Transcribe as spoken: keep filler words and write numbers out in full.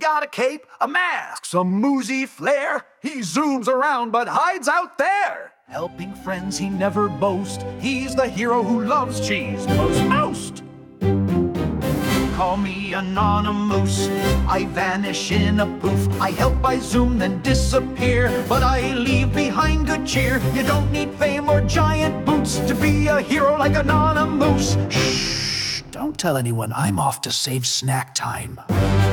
got a cape, a mask, some moozy flair. He zooms around but hides out there. Helping friends he never boasts. He's the hero who loves cheese most most. Call me Anonymous. I vanish in a poof. I help, I zoom, then disappear. But I leave behind good cheer. You don't need fame or giant boots to be a hero like Anonymous. Shh, don't tell anyone I'm off to save snack time.